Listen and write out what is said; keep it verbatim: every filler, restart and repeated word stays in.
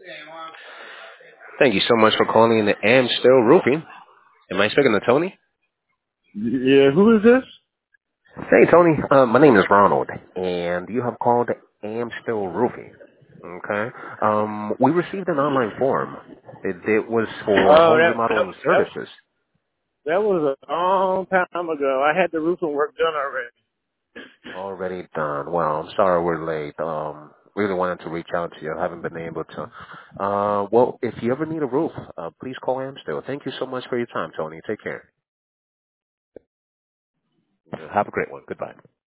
Thank you so much for calling in the Amstel Roofing. Am I speaking to Tony? Yeah, who is this? Hey, Tony. Uh, my name is Ronald, and you have called Amstel Roofing. Okay. Um, we received an online form. It, it was for Oh, home that that remodeling that, services. that was a long time ago. I had the roofing work done already. Already done. Well, I'm sorry we're late. Um, really wanted to reach out to you. I haven't been able to. Uh, well, if you ever need a roof, uh, please call Amstel. Thank you so much for your time, Tony. Take care. Have a great one. Goodbye.